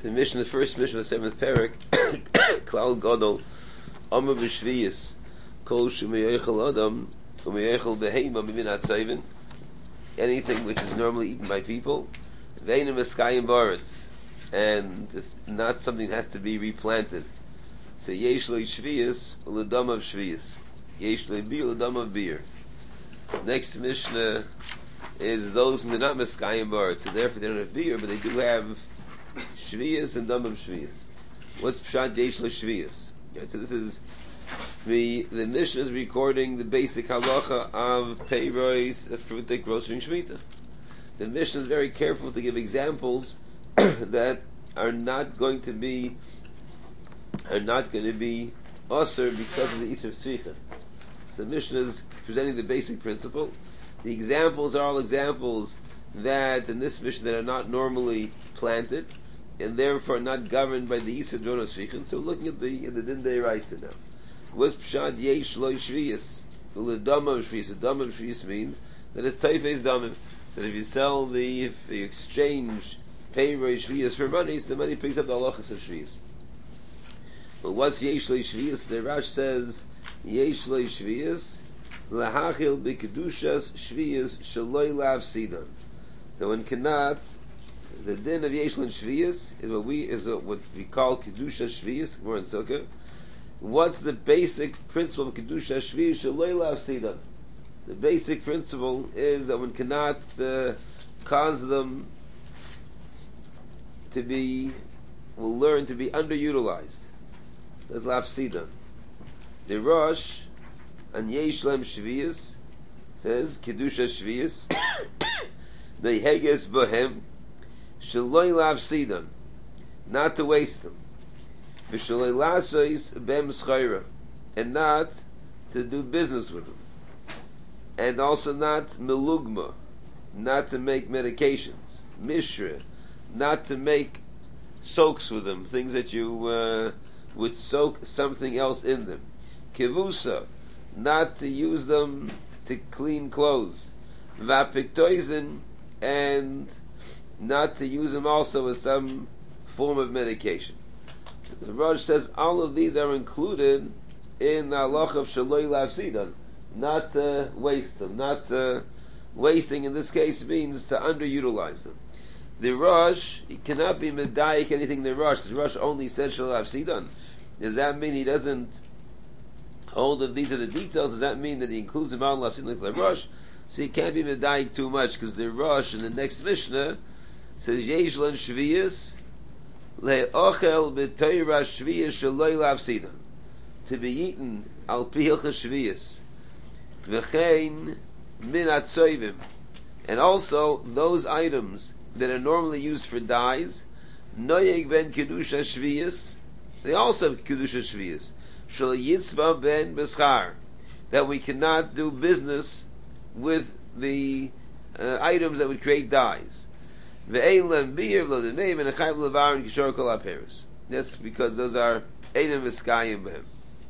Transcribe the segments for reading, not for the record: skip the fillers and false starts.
The mission, the first mission of the seventh parak, Klal Gadol, Amr b'Shviyas, Kol Shemeyechel Adam, Umeyechel Behema Mimin Atzayvin, anything which is normally eaten by people, Veinim Eskayim Baretz, and it's not something that has to be replanted. So Yesh Lo Shviyas, Uladam of Shviyas, Yesh Lo Bir, Uladam of Bir. Next Mishnah is those who are not Meskayim Baretz, so therefore they don't have beer, but they do have Shviyas and Dam of Shviyas. What's Pshat Yesh Lo Shviyas? Okay, so this is the Mishnah is recording the basic halacha of peiros, a fruit that grows during Shemitah. The Mishnah is very careful to give examples that are not going to be usher because of the Isur Tzricha. So the Mishnah is presenting the basic principle. The examples are all examples that in this Mishnah that are not normally planted and therefore not governed by the Isur Drona Tzricha. So looking at the Din Deiraisa now. What's Pshat Yesh Lo Shviyas? The Dam of Shviyas. The Dam of Shviyas means that it's Teifes Damim. That if you exchange peiros Shviyas for money, so the money picks up the halachas of Shviyas. But what's Yesh Lo Shviyas? The Rash says Yesh Lo Shviyas lahachil b'kedushas Shviyas shaloi lav sidan. So one cannot. The din of Yesh Lo Shviyas is what we call kedushas Shviyas. We're in Sukkah. What's the basic principle of kedusha shviyas shaloi lav sidan? The basic principle is that one cannot cause them to be, will learn to be underutilized. That's lav sidan. The Rosh and Yesh Lem Shviyas says kedusha shviyas neheges bohem shaloi lav sidan, not to waste them. And not to do business with them, and also not melugma, not to make medications, mishra, not to make soaks with them, things that you would soak something else in them, kivusa, not to use them to clean clothes, vapiktoisin, and not to use them also as some form of medication. The Rosh says all of these are included in the halacha of shaloi lav sidan, not to waste them. Not wasting in this case means to underutilize them. The Rosh, he cannot be medayik anything. The Rosh only said shaloi lav sidan. Does that mean he doesn't hold that these are the details? Does that mean that he includes them all lav sidan like the Rosh? So he can't be medayik too much because the Rosh in the next Mishnah says yesh lan shviyas le'ochel b'toira shviyas shaloi lav sidan, to be eaten al pi hilchos shviyas, v'chein min atzoivim, and also those items that are normally used for dyes, noyeg ben kedusha shviyas, they also have kedusha shviyas, shal yitzva ben beschar, that we cannot do business with the items that would create dyes. That's because those are Eidim V'skayim B'hem.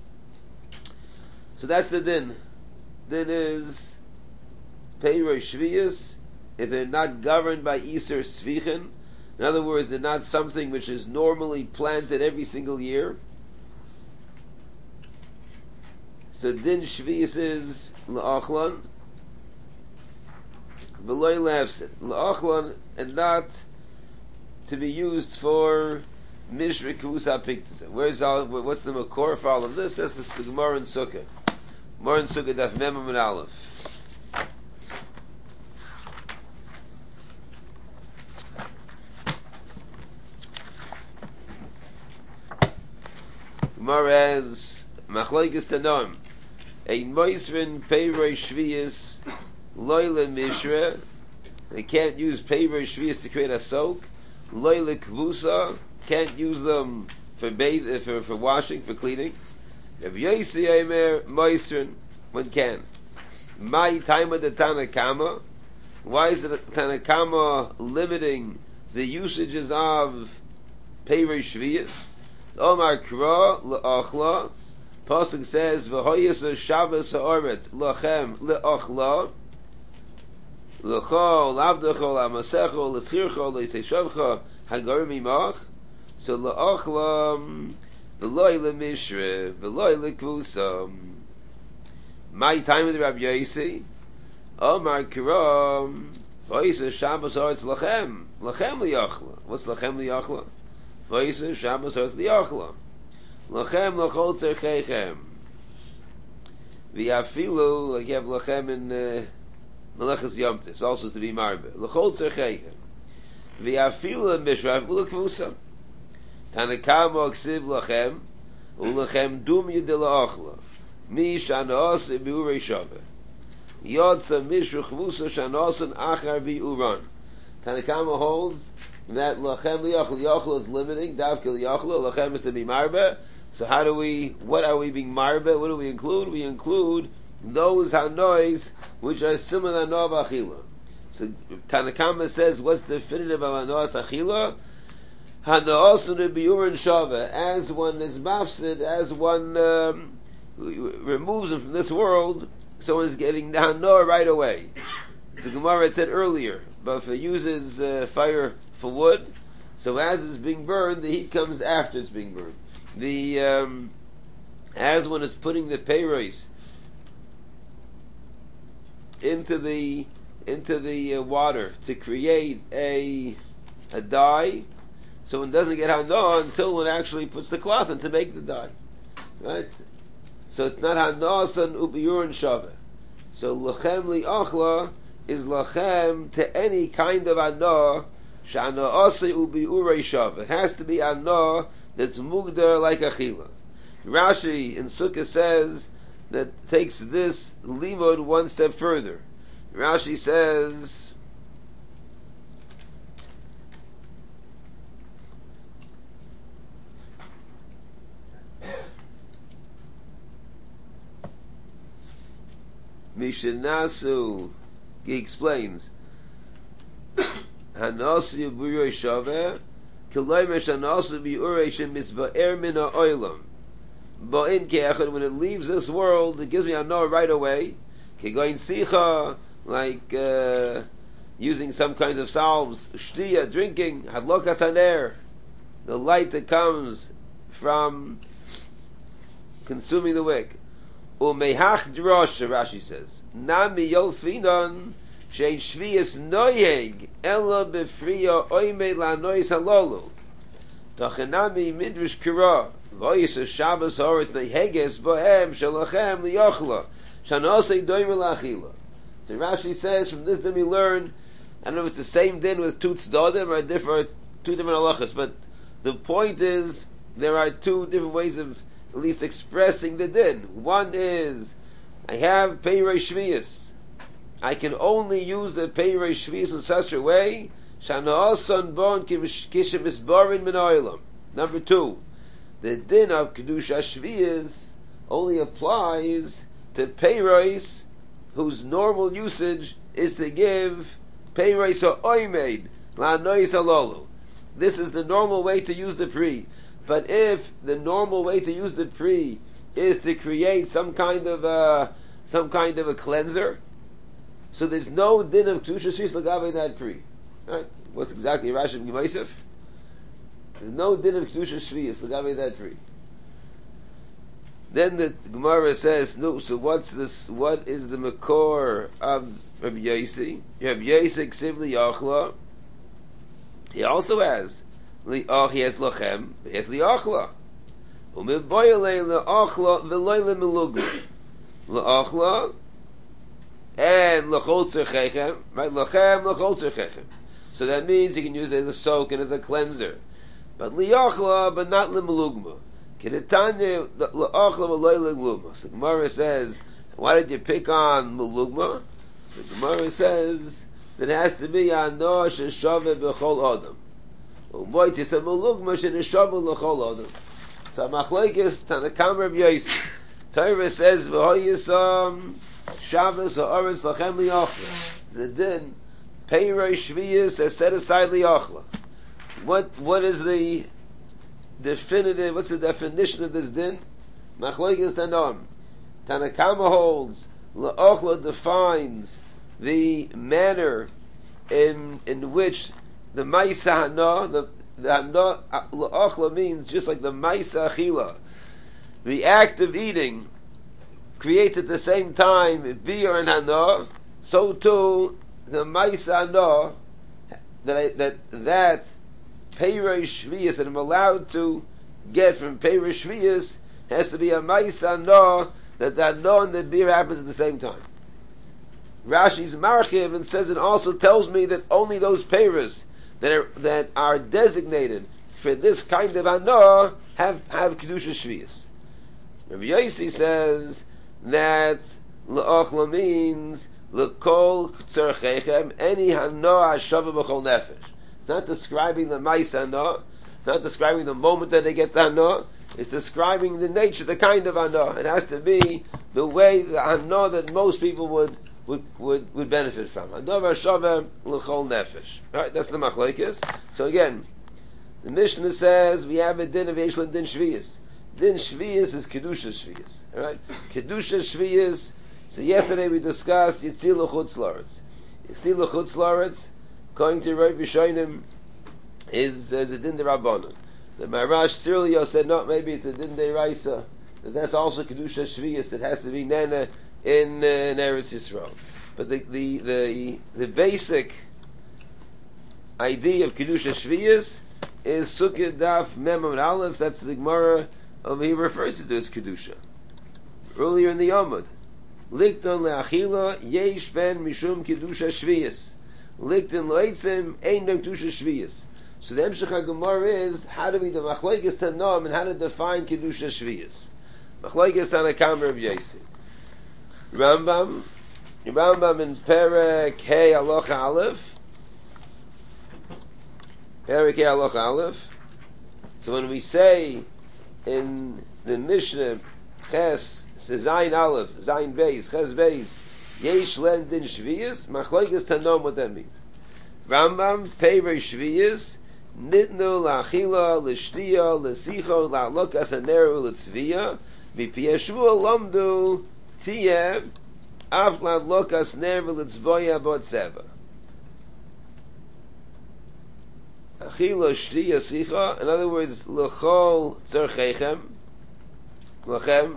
So that's the din. Din is peiros shviyas, if they're not governed by Isur Tzricha. In other words, they're not something which is normally planted every single year. So din shviyas is la'achlan, v'loy lehafsid, la'achlan, and not to be used for mishra kavus ha'piktus. What's the makor for all of this? That's the Gemara in Sukkah. Gemara in Sukkah daf mem amud aleph. Gemara has machlokes tanoim. Ein moisrin peiros shviyas loyle mishra. They can't use peiros shviyas to create a soak. Loyle kvusa, can't use them for washing, for cleaning. If Yosi Eimer moisrin, one can. My time of the Tanakama. Why is the Tanakama limiting the usages of peiros shviyas? Omar Kra le'achla. Pasuk says v'hoyes Shabbos ha'oretz lachem le'achla l'chol l'abdecho l'amasecho l'schircho l'yiteshavcha hagarim imach So la'achlam, v'loy le'mishre, v'loy le'kvusam. My time with Rabbi Yossi, Omar Kiram, V'yisa Shabbos Ha'aretz Lachem, Lachem Li'achla. What's Lachem Li'achla? V'yisa Shabbos Ha'aretz Li'achla. Lachem L'chol Tzerchechem. V'yafilu, like you have Lachem in Meleches Yom Tov, it's also to be marbe. L'chol Tzerchechem. V'yafilu Mishra, V'lekvusam. Tanakamo Ksiv Lachem, U'lachem Dum Yedil La'achla. Mi Shanaos Bi'urei Shaveh. Yotza Mishra Chvusa Shanaosan Achar Bi'uran. Tanakama holds that Lachem Li'achla, Li'achla is limiting, Davke Li'achla, Lachem is to be marbe. So what are we being marbe? What do we include? We include those hanois which are similar to Hanoah Achila. So Tanakama says, what's the definitive of Hanoas Achila? Hanaosan Bi'uran Shaveh. As one is mafsid, as one removes him from this world, someone's getting the hanoah right away. The Gemara had said earlier, but if it uses fire for wood, so as it's being burned, the heat comes after it's being burned. The as one is putting the peiros into the water to create a dye, so one doesn't get hanoah until one actually puts the cloth in to make the dye, right? So it's not hanoasan ubiyurin shaveh. So lachem li'achla is lachem to any kind of hanoah sha'anoasei ubiyurei shaveh. It has to be hanoah that's mugdar like achila. Rashi in Sukkah says that takes this limud one step further. Rashi says Mishanasu, he explains, Hanasi Burei Shaveh, Kilomesh Hanasi Biurei Shemisba'er Min Ha'olam. Ba'in Ke'echad, when it leaves this world, it gives me hanoah right away. Kegoin Sicha, like using some kinds of salves, Shtiya, drinking, Hadlokas Haner, the light that comes from consuming the wick. Umehach drosha, Rashi says, Nami yolfinon shein shvius noyeg ela befriya oime lanois halolu. Tachanami midrash kira voyis Shabbos Ha'aretz neheges bohem shalachem liyochla shanosei doimer lachila. So Rashi says from this then we learn, I don't know if it's the same din with two tzdodim or two different halachas, but the point is there are two different ways of at least expressing the din. One is, I have Peirei Shvius. I can only use the Peirei Shvius in such a way, Shanaosan bon kishem isbarin min ha'olam. Number two, the din of Kedusha Shvius only applies to Peiros whose normal usage is to give Peiros ha'oimed la'anois halolu. This is the normal way to use the pri. But if the normal way to use the pri is to create some kind of a cleanser, so there's no din of kedusha shvis l'gavei that pri. Right? What's exactly Rashi and Gemosif? There's no din of kedusha shvis l'gavei that pri. Then the Gemara says, no. So what's this? What is the makor of Rabbi Yossi? Rabbi Yossi ksiv liyachla. He also has. He has lachem, he has liachla. Umiboyle leachla v'loy lemelugma. Liachla and lachol tzerchechem, right? Lachem, lachol tzerchechem. So that means you can use it as a soak and as a cleanser. But liachla, but not lemelugma. Kedetanya liachla v'loy lemelugma. So the Gemara says, why did you pick on melugma? So the Gemara says that it has to be hanoah sheshaveh b'chol adam. So machlekes Tanakam Rabbi Yossi. Torah says v'hoyisam Shabbos Ha'aretz lachem liachla. The din Peirei Shvius has set aside liachla. What is the definitive? What's the definition of this din? Machlekes Tanam. Tanakama holds liachla defines the manner in which the Ma'isa Hana, the hana la'achla means just like the ma'isa achila, the act of eating creates at the same time biyur and hana. So too the ma'isa hana that peirosh shviyas that I'm allowed to get from peirosh shviyas has to be a ma'isa hana, that the hana and the biyur happens at the same time. Rashi's marchiv and says it also tells me that only those peiros that are designated for this kind of hana have kedusha shviyas. Rabbi Yossi says that la'achla means l'kol tzarchechem any hana hashava b'chol nefesh. It's not describing the ma'isa hana. It's not describing the moment that they get the hana. It's describing the nature, the kind of hana. It has to be the way the hana that most people would benefit from. Hana hashava l'chol nefesh. Right? That's the machlokes. So again, the Mishnah says we have a din of Yeshlan din shviyas. Din shviyas is kedusha shviyas. All right, kedusha shviyas. So yesterday we discussed Yitzil l'chutz la'aretz. Yitzil l'chutz la'aretz, according to Rav Yishonim, is a din d'Rabbanan. The Marash Sirilio said no, maybe it's a din d'Oraisa. That's also kedusha shviyas. It has to be nana in Eretz Yisrael. But the basic idea of kedusha shviyas is Sukkah Daf Mem and Aleph. That's the Gemara he refers to as kedusha. Earlier in the Yomud, Likton le'achila yesh ben mishum kedusha shviyas. Likton lo'etzim ein dem kedusha shviyas. So the Emshech HaGemara is how do we do machlokes Tanoim and how to define kedusha shviyas. Machlokes Tanakam Rav Yossi. Rambam in Perek Hey Halacha Aleph. Perek Hey Halacha Aleph. So when we say in the Mishnah Ches Zayin Aleph, Zayin Beis, Ches Beis, Yesh Len Din Shviyas, Machlokes Tanoim, what that means. Rambam Perek Shviyas Nitnu La'achila L'Shtiya L'Sicho La'lokas Aneru L'Tzviya V'Piyeshua Lomdu Tiyeh Af La'lokas Ner L'Tzvoya B'Otzeva. Achila Shtiya Sicha, in other words, L'chol Tzarchechem Lachem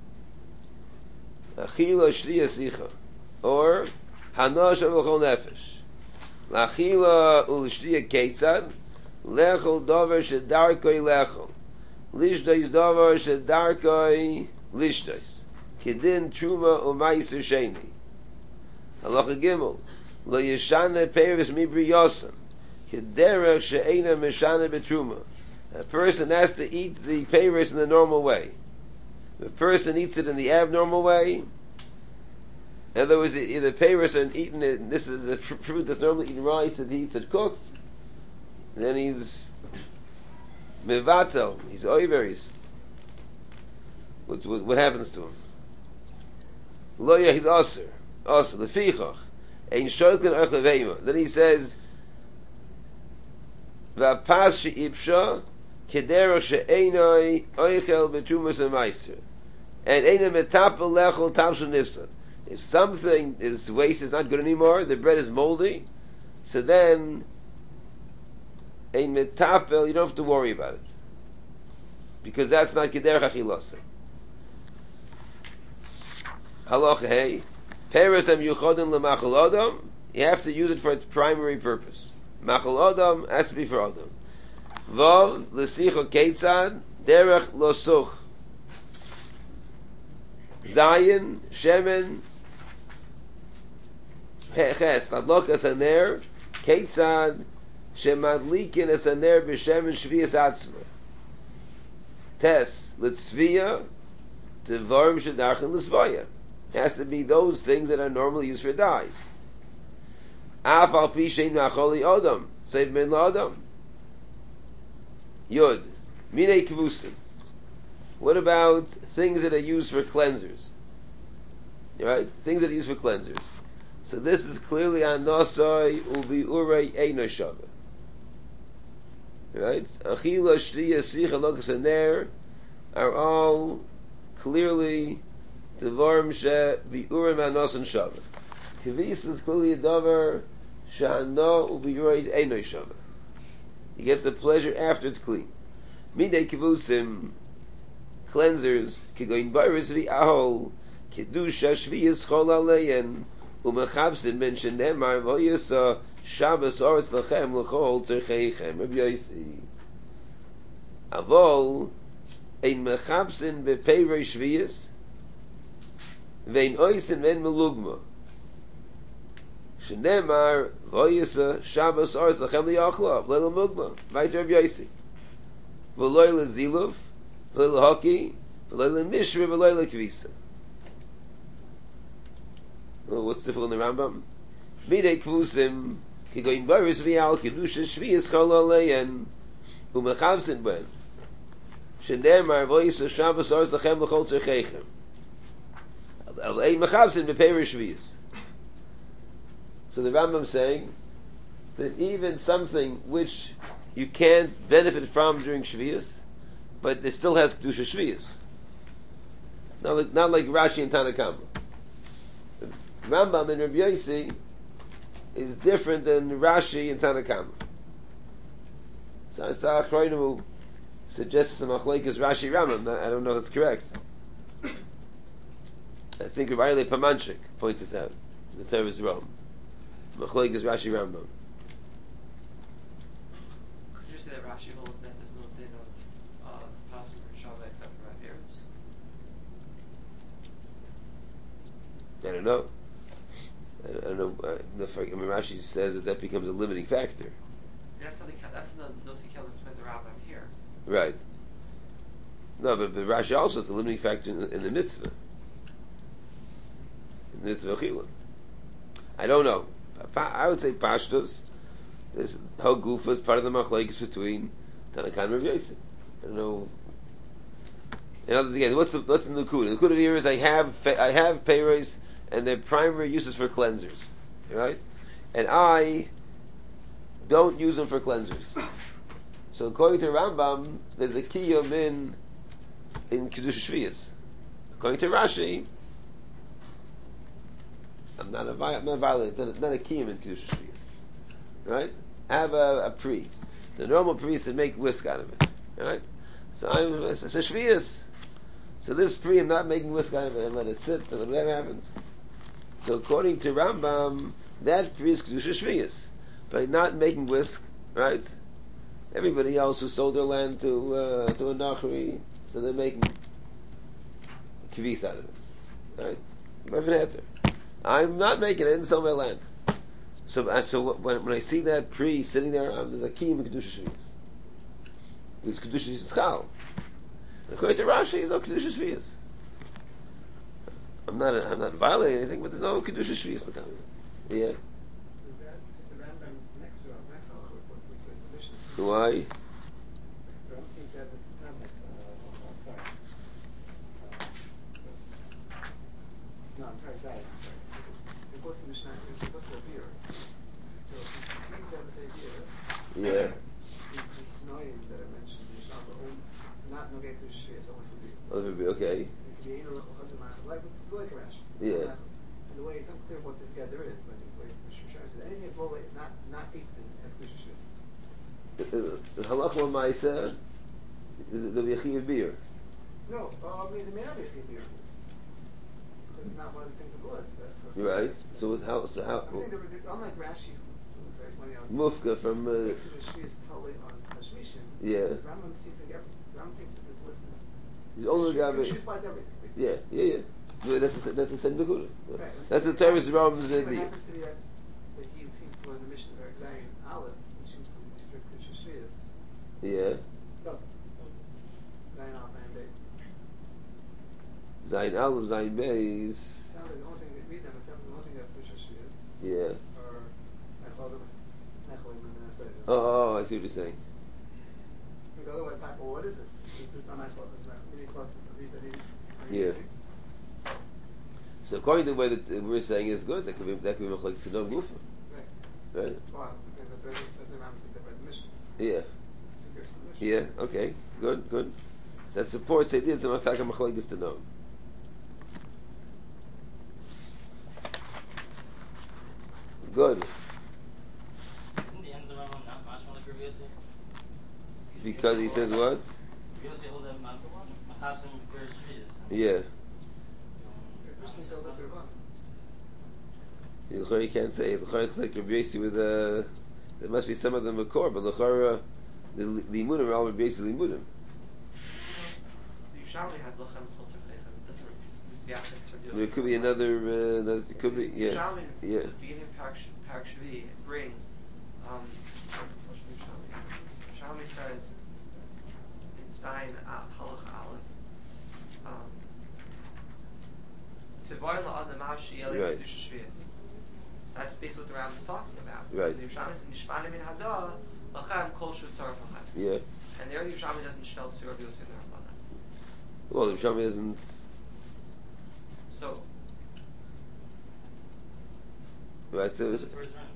Achila Shtiya Sicha, or Hanosh L'chol Nefesh L'achila U'Shtiya Keitzad Lechol Dover Shedarkoi Lechol Lishdois Dover Shedarkoi Lishdois Kedin Truma U'Maiser Sheni. Halacha Gimel Lo Yeshane Peres Mibri Yosem Kederech She'ena Meshane Betruma. A person has to eat the peres in the normal way. If a person eats it in the abnormal way, in other words, either peres are eaten, this is a fruit that's normally eaten raw, he eats it cooked, then he's mevatel, he's oiveris. What happens to him? Lo yahid aser, lefichach, ein shoyken ach leveima. Then he says, v'apas she'ipsha, kederach she'enoi oichel betumas ha'maiser. And eina metapel lechol tamshon nifsan. If something is waste, is not good anymore, the bread is moldy, so then ein metapel, you don't have to worry about it, because that's not kederach achilasa. Halacha hey, peres am yuchodin lemachal adam. You have to use it for its primary purpose. Machal adam has to be for adam. Vav l'sicho keitzad derech losuch. Zayin shemen ches ladlokas aner keitzad shemadlikin es aner b'shemen shviyas atzma. Tes litzviya devarim shedarchen l'svaya. It has to be those things that are normally used for dyes. Af al pi shein ma'acholi odom save min la'odom. Yud minei kvusim. What about things that are used for cleansers? Right, things that are used for cleansers. So this is clearly anosoi ubi urei eino shava. Right, achila shliya sicha lokas aner are all clearly devarim she biurim anosan shava. Kvis is clearly a davar shano ubi urei eino shava. You get the pleasure after it's clean. Midei kivusim, cleansers, kigoin baris v'ahol, kedusha shviyas chol aleyen, umechabsin ben shenemar v'oyasa Shabbos oretz lachem l'chol tzercheichem. Rabbi Yossi. Avol ein mechabsin b'peirei shviyas vein oisin vein melugma. Shenemar v'oyasa Shabbos oretz lachem li'achla v'leil mugma. Vayt Rabbi Yossi. V'loy l'ziluf v'loy l'hoki v'loy l'mishri v'loy l'kvisa. Well, what's difficult in the Rambam? Midei kvusim kigoin baris v'al kedusha shviyas chol aleyen umechavsin ben shenemar v'oyisa Shabbos oretz lachem l'chol tzercheichem al ein mechavsin b'peirei shviyas. So the Rambam is saying that even something which you can't benefit from during shviyas, but it still has kedusha shviyas. Not like Rashi and Tanakama. Rambam and Rabbi Yossi is different than Rashi and Tanakama. So Asach Roinu suggests some machlekes Rashi Rambam. I don't know if that's correct. I think Riley Pamanchik points this out. The term is wrong. Machlekes Rashi Rambam. Could you say that Rashi holds that there's no din of Pasuk or Shabbat except for Rapirus? I don't know. I don't know. Rashi says that becomes a limiting factor. That's the Nosei Kelim spent the Rambam here. Right. No, but Rashi also is the limiting factor in the mitzvah. In the mitzvah chilul. I don't know. I would say Pashtos. This whole Gufa is part of the machlekes between Tanakh and Rabbi Yossi. I don't know. Again, what's the Nukud? The Nukud here is I have peiros and their primary uses for cleansers, right? And I don't use them for cleansers. So according to Rambam, there's a kiyum in kedusha shviyas. According to Rashi, I'm not violent. Not a kiyum in kedusha shviyas, right? I have a pri. The normal pri is to make whisk out of it, right? So it's a shviyas. So this pri, I'm not making whisk out of it and let it sit and whatever happens. So according to Rambam, that pri is kedusha shviyas. By not making whisk, right? Everybody else who sold their land to a nachri, so they're making kvis out of it, right? I'm not making it. I didn't sell my land. So when I see that pri sitting there, there's a kiyum in kedusha shviyas. Because kedusha is chal. According to Rashi, there's no kedusha shviyas. I'm not violating anything, but there's no kedusha shviyas. Yeah. Why? Yeah. Okay. Yeah. The way it's unclear what this gather is, but the way Mr. Shah says anything is low, not eaten as Mr. The halacha ma'isa, there'll be a chiyuv beer. No, I mean there may not be a chiyuv beer. Because it's not one of the things of the list. Right. So how? I'm saying unlike Rashi, Mufka from. Shvi is totally on Hashmishin. Yeah. Rambam thinks that this list is. He's only got. She supplies everything. Basically. Yeah. That's the same Nekuda. Right. That's the Torah's Rambam's What idea. happens to be that he seems to learn the mission of Zion Aleph, which seems to be strictly Shishviyas. Yeah. No. Zion Aleph, Zion Beis. Zayin Aleph, Zayin Beis. Sounds like the only thing that read them, it sounds like the only thing that push Shishviyas. Yeah. Or Necholim and Nesayim. Oh, I see what you're saying. Because otherwise, like, well, what is this? Is this not Necholim? Is not really close to these are these? Yeah. So according to the way that we're saying is good, that could be machlekes Sodom Gufa. Right. Right? Well, because the Rambam said that the mission. Yeah. Yeah, okay. Good. That supports the idea of the Mafaka machlekes Sodom. Good. Isn't the end of the Rambam not mashma like Rabbi Yossi? Because he says what? Yeah. You can't say it. It's like Rabbi Yossi with a. There must be some of them Makor, but the Limudim are all Rabbi Yossi Limudim. It could be another. It could be, yeah. Yeah. Beginning Parak Shvi brings. Shalmi says in Zayin Halacha Aleph. Tzivoyin la'adam ma'ashi yelei kedusha shviyas. So that's basically what the Rambam is talking about. Right. The Yerushalmi says nishmani min hadah lachem kol shu tzarech lachem. Yeah. And there the Yerushalmi doesn't shtel to Rabbi Yossi and Rabbanan. Well, the Yerushalmi isn't. So. Right. So it's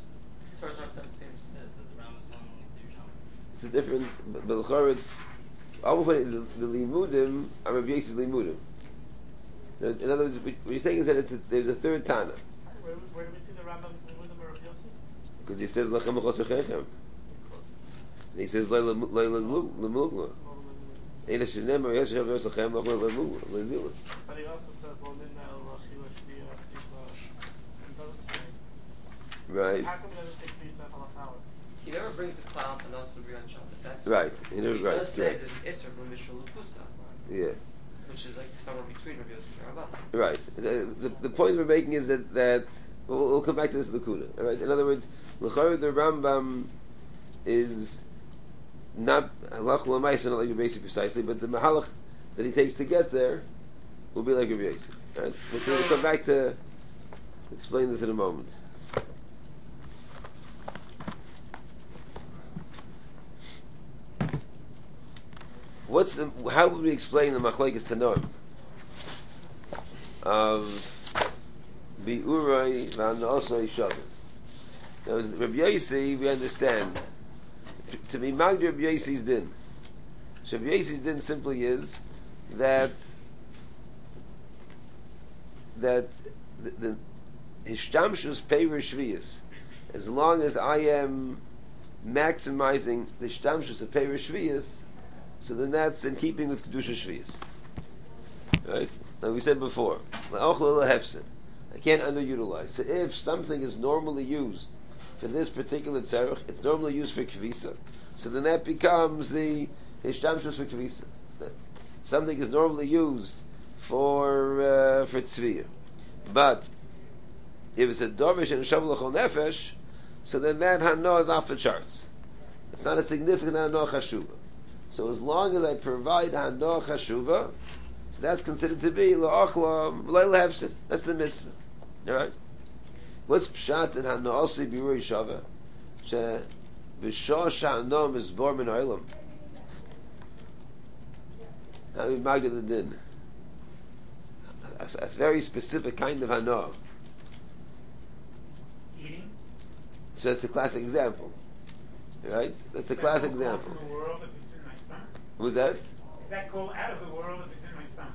a different. But the Chor, it's all the limudim are Rabbi Yossi's limudim. In other words, what you're saying is that there's a third Tana. Where do we see the Rambam's limudim or Rabbi Yossi? Because he says lachem achot v'chechem, and he says loy lemulgma. Eila shenemar yesh Rabbi Yossi lachem lachem lemulgma. But he also says lo minna el achila shviya tzikla. It doesn't say. Right. How come he doesn't say Krisa halachal? He never brings the cloud and also beyond Shabbat. That's Right. He never he right. does say there's an Isser from Mishra Lukusa. Yeah. Which is like somewhere between Rabbi Yossi and Rabbanan. Right. The point we're making is that we'll come back to this Lakuda. All right. In other words, l'chayr the Rambam is not halach l'maisa, not like Rabbi Yossi precisely, but the mahalach that he takes to get there will be like Rabbi Yossi. Right. We'll come back to explain this in a moment. How would we explain the machlokes tanoim of bi'urai v'anasai shavim? Now, as Rabbi Yossi, we understand to be magdir Rabbi Yossi's din. So Rabbi Yossi's din simply is that the hishtamshus peiver shviyas, as long as I am maximizing the hishtamshus of peiver shviyas, so then that's in keeping with Kedusha Shviyas. Right? Now we said before, I can't underutilize. So if something is normally used for this particular tzarech, it's normally used for Kvisa, so then that becomes the Hishtamshus for Kvisa. Something is normally used for Tzviyah. But if it's a Dorvish and a Shavuot L'chol Nefesh, so then that Hanoah is off the charts. It's not a significant Hanoah Chashuva. So as long as I provide Hanoah Chashuva, so that's considered to be La'achla L'ayla Hefsin. That's the mitzvah. Alright? What's Pshat in Hanoah Osi B'Yurei Shava? She V'shah Sha'anoah Mizbor Min Oilam. Now we mag the din. A very specific kind of Hanoah. Eating? So that's a classic example. Right? That's a classic example. What was that? Is that called out of the world if it's in my stomach?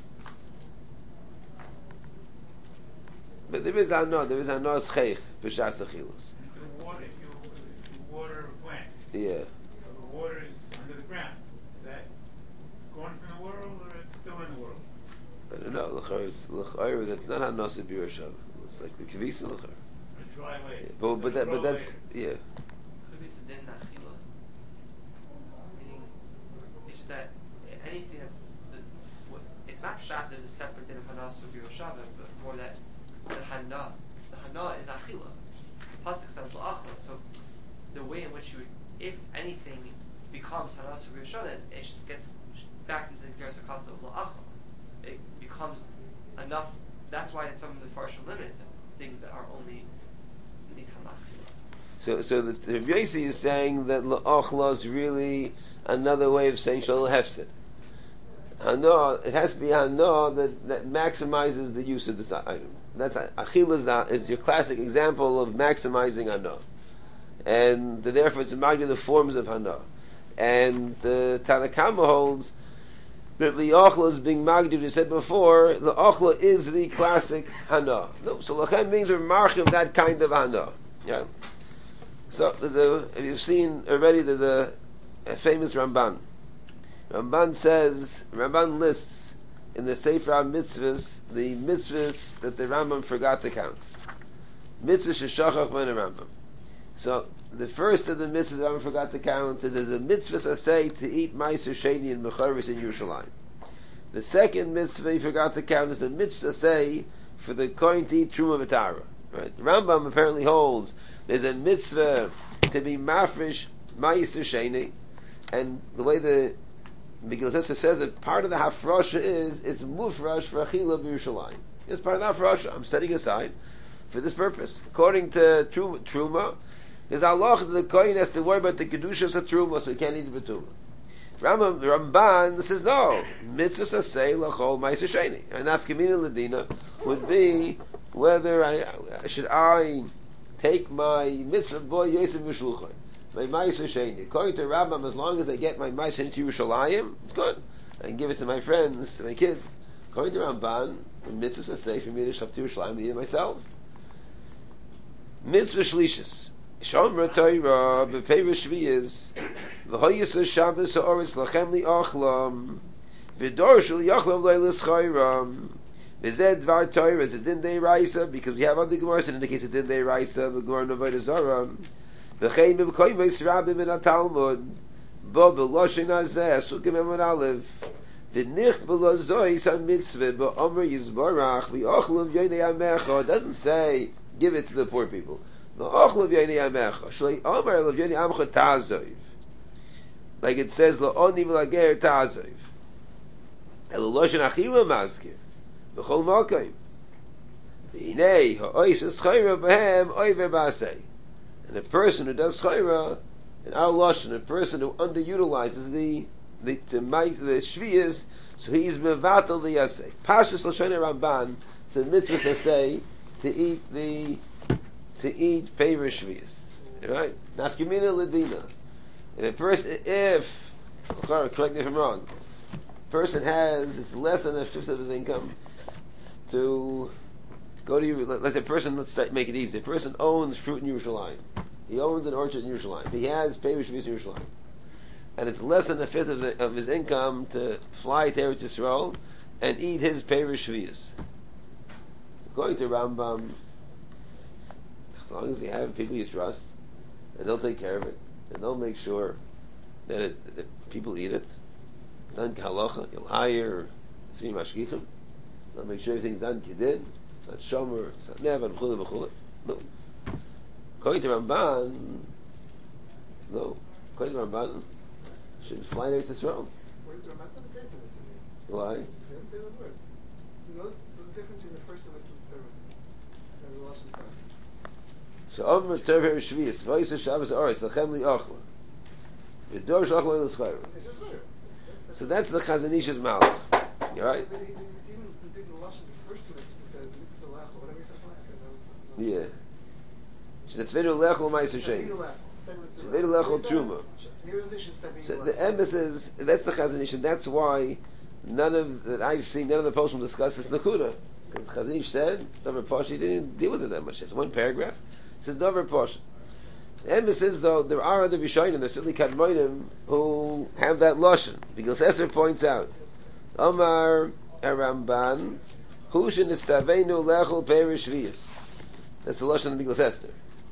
But there is Hanoah Scheich B'Shas Achilus. If you water a plant. Yeah. So the water is under the ground. Is that gone from the world or it's still in the world? I don't know. L'chayr, that's not Hanoah B'Yurei Shava. It's like the Kivisa L'chayr. A dry lake. But that's yeah. Could be it's a din nachila. Meaning, it's that anything it's not pshat. There's a separate din of Hanoah B'Yurei Shava, but more that the Hanoah is achila. The pasuk says la'achla. So the way in which you would, if anything becomes Hanoah B'Yurei Shava, it just gets back into the Gersa Kasa of la'achla. It becomes enough. That's why some of the farshim limit things that are only nitan achila. So the Rabbi Yossi is saying that la'achla is really another way of saying shalom hefsed. Hanoah, it has to be hanoah that maximizes the use of this item. That's achila is your classic example of maximizing hanoah, and therefore it's a the forms of hanoah. And the Tanakama holds that the ochla is being magdiv. You said before, the ochla is the classic hanoah. No, so lachem means we're marchiv that kind of hanoah. Yeah. So if you've seen already, there's a famous Ramban. Ramban lists in the Sefer HaMitzvahs the mitzvahs that the Rambam forgot to count. Mitzvah sheshachach ben Rambam. So the first of the mitzvahs the Rambam forgot to count is a mitzvah say to eat ma'aser sheni and mecharis in Yerushalayim. The second mitzvah he forgot to count is a mitzvah say for the kohen to eat truma v'tara. Right? The Rambam apparently holds there's a mitzvah to be mafresh ma'aser sheni, and the way the Megillah Esther says that part of the hafrasha is it's mufrash for achila b'Yerushalayim. It's part of the hafrasha. I'm setting aside for this purpose. According to truma, there's Allah that the kohen has to worry about the kedushas of truma, so he can't eat the truma. Ramban says no. Mitzvah say lachol ma'aser sheni. And nafkamina ladina would be whether I should take my mitzvah boy Yosef Mishluchay, my ma'aser sheni. According to Rambam, as long as I get my ma'aser into Yerushalayim, it's good. I can give it to my friends, to my kids. According to Ramban, the mitzvah say for me to shop to Yerushalayim and eat it myself. Mitzvah shlishis. Shomer Torah b'peiros shviyas v'hoyis Shabbos ha'oretz lachem li'achlam v'dorshu li'achlam leilas chayram v'zed dvar Torah the din day raisa, because we have other gemaras that indicates the din day raisa v'gemara n'avodah zara v'chein b'koyves rabbim in Talmud bo b'loshen hazeh sukim emon aleph v'nich b'lo zois ha-mitzvah b'omer yizbarach v'ochlam yonei amecha. It doesn't say give it to the poor people. Like it says, "La'oni v'lager ta'azov." Eluloshen achila mazkir b'chol makayim. V'hinei ha'oises chayra b'hem oiver b'asei. And a person who does chayra, in our lashon, a person who underutilizes the shviyas, so he's mevatel the yasei. Pashas l'shon Ramban, the mitzvah say to eat peiros shviyas, right? Nafkamina ladina. Correct me if I'm wrong. Person has, it's less than a fifth of his income to go to. Let's say a person. Let's make it easy. A person owns fruit in Yerushalayim. He owns an orchard in Yerushalayim. He has peiros shviyas in Yerushalayim, and it's less than a fifth of his income to fly to Eretz Yisrael and eat his peiros shviyas. According to Rambam, as long as you have people you trust, and they'll take care of it, and they'll make sure that people eat it, done k'halacha, you'll hire 3 mashgichim, they'll make sure everything's done kidin, it's not shomer, it's not nevan, v'chule, v'chule. No. According to Ramban, no. According to Ramban, should fly there to Israel. Why? He doesn't say those words. You know the difference between the first and the third words. And the lashon starts. So Omer Torah Shviyas, Vayis Shabbos Oretz Lachem Li'achla, V'dor Shalach Lo L'Schayra. It's just weird. So that's the Chazon Ish's malach. You right? It's even the lashon, the first two words, it says mitzvah lach or whatever he says. Yeah. Shenetzvedu Lechol Ma'aser Sheni. Shenetzvedu Lechol Truma. So the emphasis, that's the Chazon Ish, and that's why none of the posts will discuss this Nakuda. Because Chazon Ish said, Dover Posh, he didn't deal with it that much. It's one paragraph. It says Dover Posh. The emphasis, though, there are other Rishonim, there's certainly Kadmonim, who have that Lashon. Because Esther points out, Omar Aramban, Hushin Istavenu Lechol Peiros Shviyas. That's the Lashon of Megillah Esther.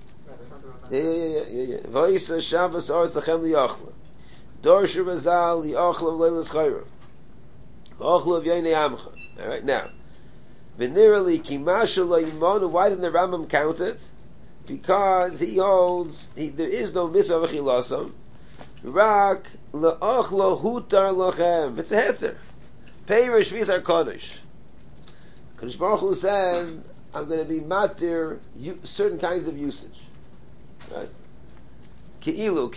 Yeah. Vayisa Shabbos Oretz Lachem Li'achla. Dorshu Razal Li'achla V'leilas Chayra. V'achla V'yeinei Amcha. All right, now. V'nirali Kimasha Lo'imonu. Why didn't the Rambam count it? Because he holds there is no mitzvah v'chilasam. Rak La'achla Hutar Lachem. It's a heter. Peiros Shviyas are Kodesh. Kodesh Baruch Hu said, I'm going to be matir certain kinds of usage. Right? Ki'ilu,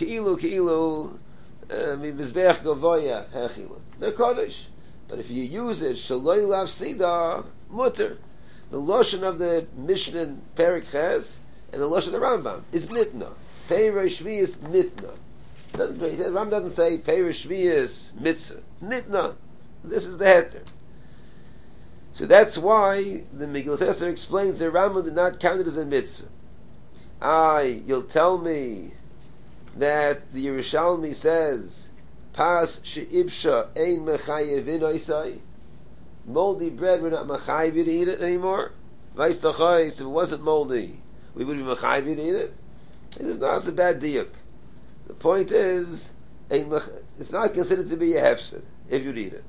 mizbeach gavoya hechila. They're kodesh. But if you use it, shaloi lav sida, mutter. The lashon of the Mishnah in Perek Ches and the lashon of the Rambam is nitna. Peiros Shviyas nitna. The Rambam doesn't say Peiros Shviyas mitzvah. Nitna. This is the heter. So that's why the Megillah Esther explains the Rambam did not count it as a mitzvah. You'll tell me that the Yerushalmi says, Pas she'ibsha ein mechayevin oisai. Moldy bread, we're not mechayev to eat it anymore. Vais tachai, if it wasn't moldy, we would be mechayev to eat it. It is not a bad diuk. The point is, it's not considered to be a hefsid if you eat it.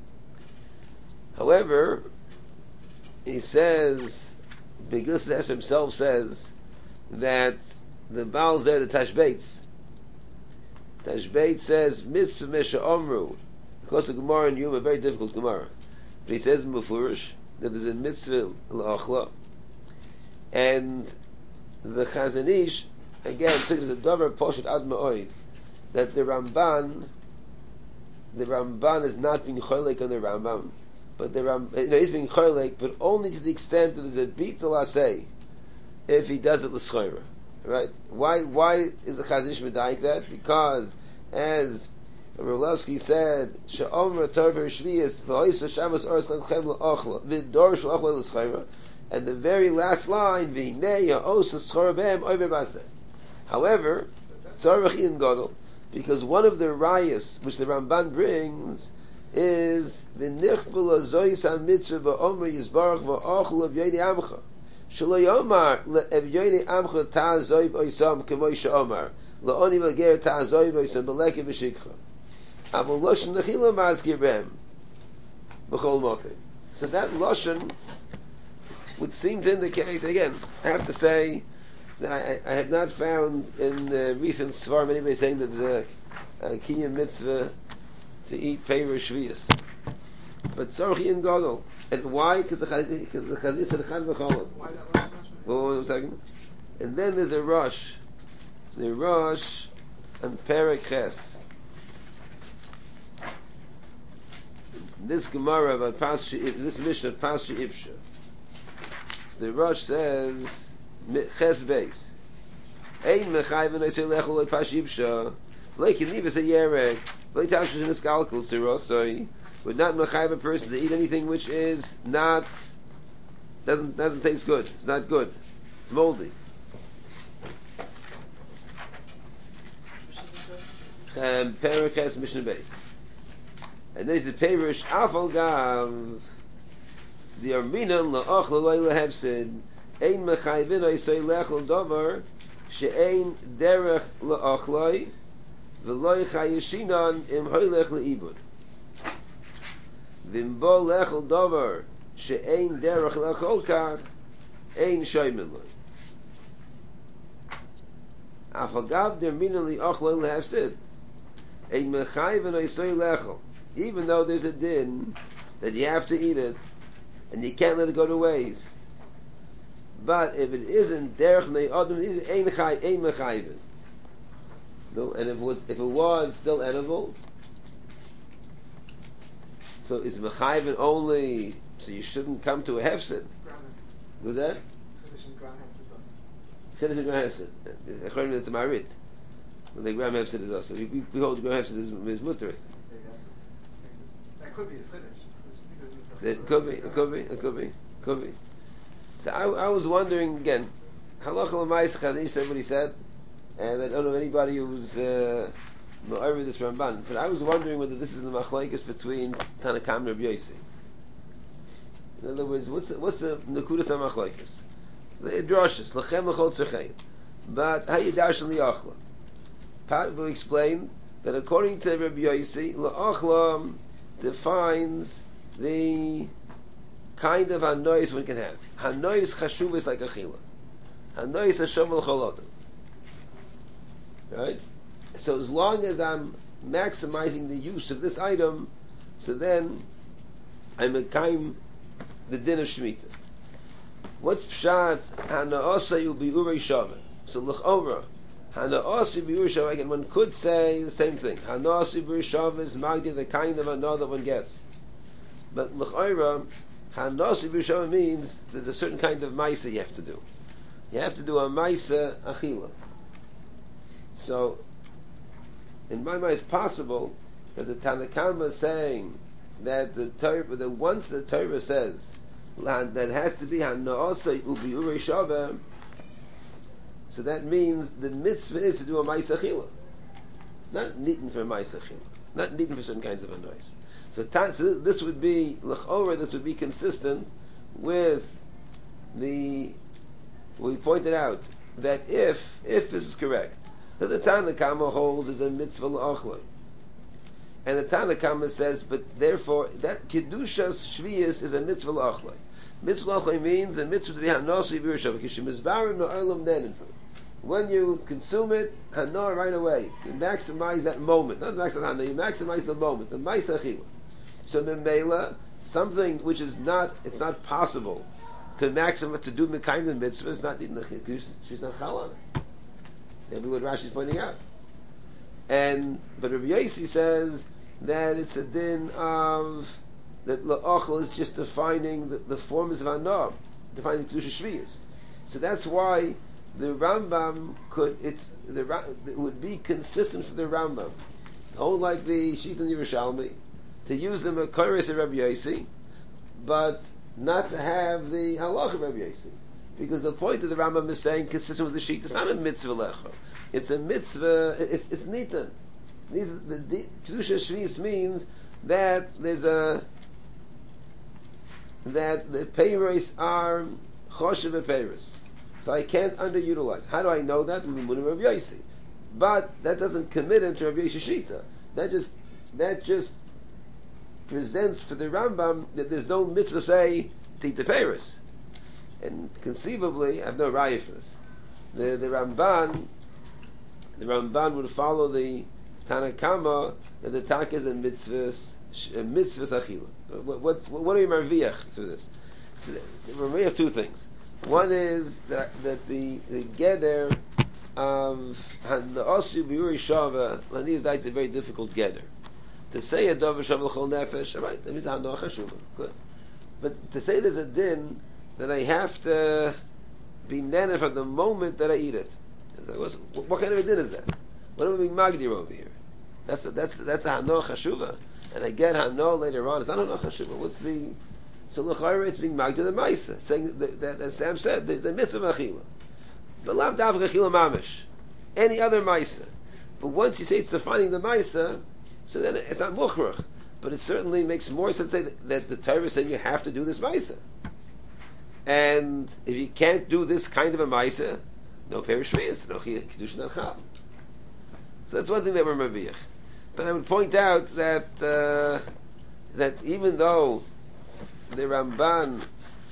However, he says, Begus Esser himself says that the Baal Zer, the Tashbeitz says, Mitzvah Mesha Omru, because the Gemara and Yuma, a very difficult Gemara. But he says in Mufurish that there's a Mitzvah L'Achla, and the Chazon Ish, again, took it as a Dover Poshet Ad Ma'oid, that the Ramban is not being choylek on the Rambam, but he's being choylek, but only to the extent that there's a bitul asay if he does it l'schoira. Right? Why is the Chazon Ish medayik that? Because as Rulevsky said, she'omer torah shviyas v'oisa shabbos oros lechem la'ochla v'dor sh'ochla l'schoira, and the very last line v'hinei ha'osa schora b'hem over baseh. However, tzarech in gadol, because one of the rayas which the Ramban brings is v'nichbul azoyis ha-mitzvah v'omer yizbarach v'ochel of yoyni amcha shelo yomar le'ev yoyni amcha ta'azoy v'oisam k'moy she'omar la'oni v'ger ta'azoy v'oisam b'lekev v'shikcha aval loshen nechila mazgir b'hem b'chol mokim. So that loshen would seem to indicate, again, I have to say that I have not found in the recent Svarim anybody saying that the Kiyam mitzvah to eat Peir Shviyas. But Tzorchi in Gadol. And why? Because the Chazon said Chad v'Cholod. Why that last one? One second. And then there's a Rosh. The Rosh and Perek Ches. This Gemara about this mission of Pasha Ibsha. So the Rosh says Ches Beis. Ein mechayv and I say lechol like Pasha Ibsha. Like you leave us a yerek. Like Tashish in a skalkal tzirosoi. Would not mechayv a person to eat anything which is not doesn't taste good. It's not good. It's moldy. Perikas Mishnah Beis. And then he says Perish Afal Gav the Armina la'ach l'loi lehefsid ein mechayvin oisoi lechol dover she'ein derech la'achloi v'loi chayishinan im hoylech le'ibud v'imbo lechol dover she'ein derech la'chol kach ein shoymin loi Afal Gav the Armina la'ach l'loi lehefsid ein mechayvin oisoi lechol, even though there's a din that you have to eat it and you can't let it go to waste. But if it isn't derech ne'adam, ein mechayvin. No, and if it was still edible, so is mechayvin only? So you shouldn't come to a hefsid. Was that? Finish in gram hefsid. According to the Marit, when the gram hefsid is also, we hold gram hefsid is mutter. That could be the finish. It could be. So I was wondering again, halacha l'maisa Chazon Ish said what he said, and I don't know anybody who's over this Ramban, but I was wondering whether this is the machlokes between Tanakam and Rabbi Yossi. In other words, what's the nekudas hamachlokes? The droshes lachem l'chol tzarchein, but how you darshan liachla. Pat will explain that according to Rabbi Yossi, la'achla defines the kind of hanois one can have. Hanois chashuv is like achila. Hanois hashem l'chol adam. Right? So as long as I'm maximizing the use of this item, so then I'm mekayim the din of Shemitah. What's pshat? Hanaosa yu bi'urei shaveh. So l'chora, hanaosa bi'urei shaveh. Again, one could say the same thing. Hanaosa bi'urei shaveh is magdi the kind of hana that one gets. But l'chora, hanaosa bi'urei shaveh means there's a certain kind of ma'isa you have to do. You have to do a ma'isa achila. So, in my mind, it's possible that the Tanakama is saying that the Torah, that once the Torah says that has to be Hanaosa Ubi Urei Shaveh, So that means the mitzvah is to do a ma'aseh achila, not neaten for a ma'aseh achila, not neaten for certain kinds of anois. So this would be l'chora. This would be consistent with we pointed out that if this is correct, that the Tanna Kama holds is a mitzvah l'ochloi, and the Tanna Kama says, but therefore that kedushas shviyas is a mitzvah l'ochloi. Mitzvah l'ochloi means a mitzvah to be hanosi b'yerushav kishimizbarim no'olam nenin. When you consume it, hana right away. You maximize that moment. Not maximize hana, you maximize the moment. The ma'aseh achila. So memela, something which is not, it's not possible to maximize, to do mekayim the mitzvah is not in the she's not chal on it. That'll be what Rashi is pointing out. But Rabbi Yossi says that it's a din of that la'achal is just defining the forms of hana, defining kedusha shviyas. So that's why the Rambam it would be consistent for the Rambam, hold like the Shita and Yerushalmi, to use the Makaris of Rabbi Yossi, but not to have the Halach of Rabbi Yossi, because the point of the Rambam is saying consistent with the Shita. It's not a mitzvah lecha; it's a mitzvah. It's nitan. The kedusha shviyas means that there's that the peiros are choshev peiros. So I can't underutilize. How do I know that? Limudim Rav Yossi. But that doesn't commit him to Rav Yossi Shita. That just presents for the Rambam that there's no mitzvah say to eat the Paris. And conceivably, I have no raya for this. The Ramban would follow the Tanakama that the Tak is a mitzvah achila. What do you marviach through this? So, we have two things. One is that the geder of the osu biuri shava laniz it's a very difficult geder. To say a dov shav l'chol nefesh, right? That means hanoach hashuva. Good. But to say there's a din that I have to be nana from the moment that I eat it. What kind of a din is that? What am I being magdir over here? That's a hanoach hashuva, and I get hano later on. It's not hanoach hashuva. What's the So l'chayra it's being magdir the ma'isa, saying that as Sam said, the mitzvah of achila, but lav davka achila mamish, any other ma'isa. But once you say it's defining the ma'isa, so then it's not mukhrach. But it certainly makes more sense to say that the Torah is saying you have to do this ma'isa, and if you can't do this kind of a ma'isa, no perish shviyas, no kedusha, no chal. So that's one thing that we're maviach. But I would point out that that even though the Ramban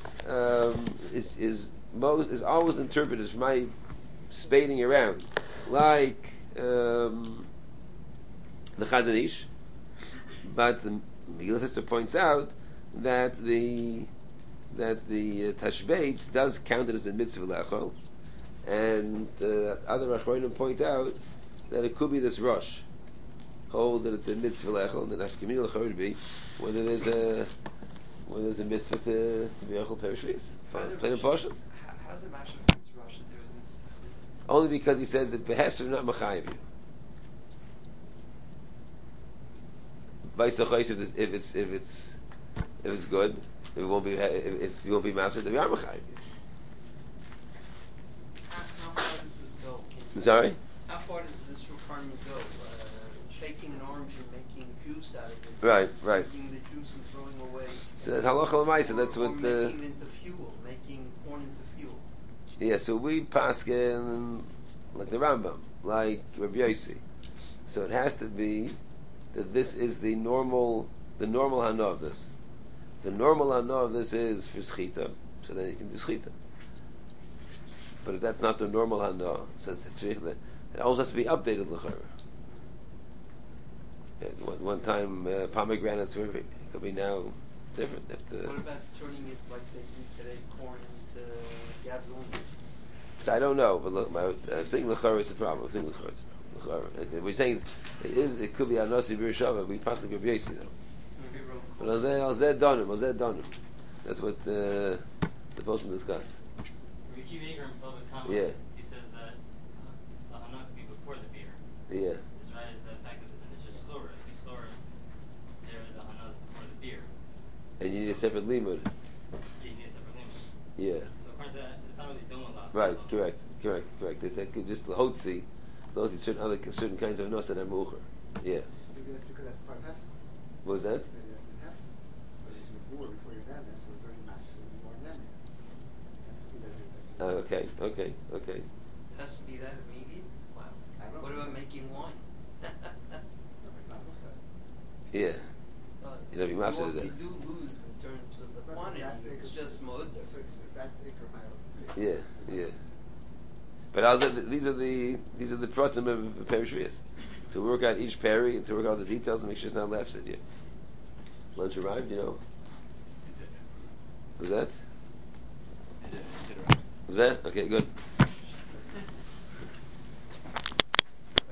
is always interpreted from my spading around, like the Chazon Ish, but the Megillah Esther points out that the Tashbeitz does count it as a mitzvah lechol, and other Achronim point out that it could be this Rosh hold that it's a mitzvah lechol, and the Nafkamina lechol would be whether there's a mitzvah to be echol perishvis, plain and partial. How does it match with Rosh that there was a mitzvah? Only because he says that perhaps they're not machayev you. If it's good, if you won't be master, then we are machayev you. How far does this go? Sorry? How far does this requirement go? Shaking an orange and making juice out of it. Right. Taking the juice and throwing away. So that's halacha l'maisa. That's or what. Making it into fuel, making corn into fuel. Yeah. So we paskin like the Rambam, like Rabbi Yossi. So it has to be that this is the normal hana of this. The normal hana of this is for schita, so then you can do schita. But if that's not the normal hana, so it always has to be updated l'chara. One time pomegranates could be now different. What about turning it like they do today, corn into gasoline? I don't know, but look, I think l'chara is a problem. We're saying it could be anasi b'rishava. We pass like Rabbi Yossi though. But al zeh donim. That's what the postman discussed. Ricky Vager in public comment, Yeah. he says that the hana could be before the beer. Yeah. His right is the fact that it's just slower. If you slower, there the hana is before the beer. And you need a separate limud. You need a separate limit. Yeah. So according to that, it's not really done a lot. Right. Correct. correct. They said just lahotzi, those certain kinds of nos that are mucher. Yeah. Maybe that's because that's part of Hefsek. What was that? Maybe that's in Hefsek. But it's before you're done, so it's already not more than that. Okay. It has to be that immediate? Wow. I don't know. What about making wine? No, it's not Musa. Yeah. You know, be mafsed You then. do lose in terms of the quantity. It's just more So different. if that's the Iker Mile. Yeah. But these are the pratim of Perishvias. To work out each peri and to work out the details and make sure it's not lapsed. Yeah. Lunch arrived, you know. Was that? Was that? Okay, good.